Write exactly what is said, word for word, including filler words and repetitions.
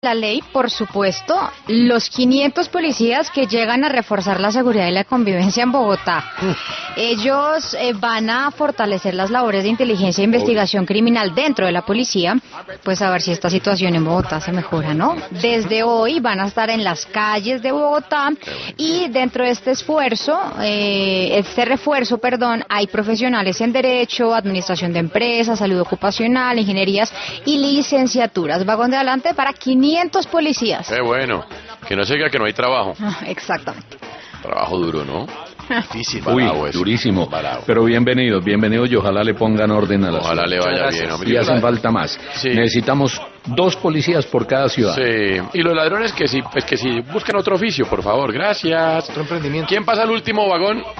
la ley, por supuesto, los quinientos policías que llegan a reforzar la seguridad y la convivencia en Bogotá. Ellos eh, van a fortalecer las labores de inteligencia e investigación criminal dentro de la policía, pues a ver si esta situación en Bogotá se mejora, ¿no? Desde hoy van a estar en las calles de Bogotá y dentro de este esfuerzo, eh, este refuerzo, perdón, hay profesionales en Derecho, Administración de Empresas, Salud Ocupacional, Ingenierías y licenciaturas. Vagón de adelante para quinientos policías. Qué bueno, que no se diga que no hay trabajo. Ah, exactamente. Trabajo duro, ¿no? Difícil. Uy, Bravo eso. durísimo. Bravo. Pero bienvenidos, bienvenidos y ojalá le pongan orden a la Ojalá ciudad. le vaya Muchas bien, gracias. hombre. Y hacen falta más. Sí. Necesitamos dos policías por cada ciudad. Sí, y los ladrones que sí, pues que sí, busquen otro oficio, por favor, gracias. Otro emprendimiento. ¿Quién pasa al último vagón?